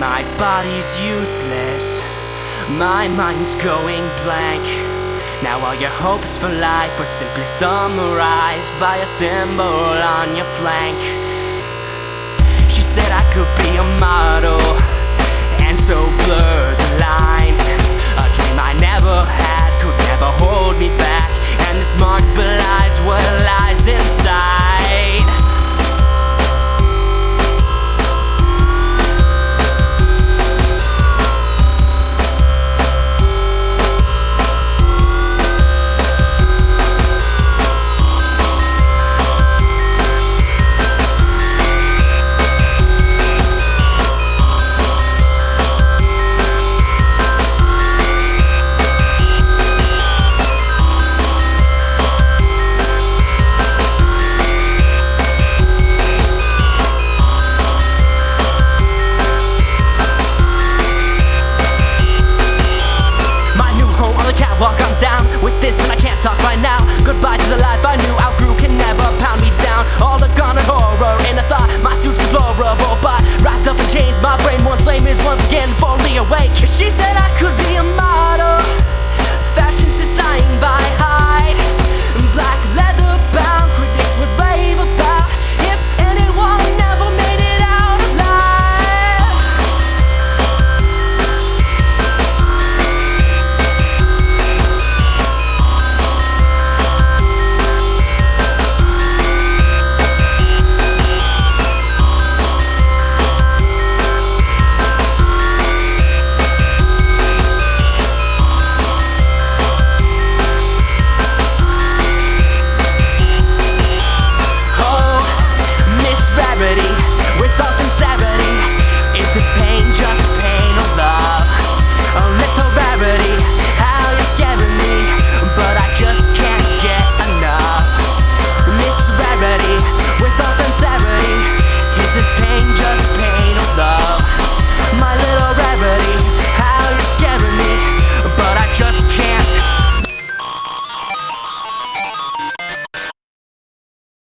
My body's useless, my mind's going blank. Now all your hopes for life were simply summarized by a symbol on your flank. She said I could be a model, and so blur the lines. A dream I never had could never hold me back, and this mark belies what lies inside. Walk on down with this and I can't talk right now. Goodbye to the life I knew, outgrew can never pound me down. All the gone and horror in a thought, my suit's deplorable, but wrapped up in chains, my brain once lame is once again fully awake.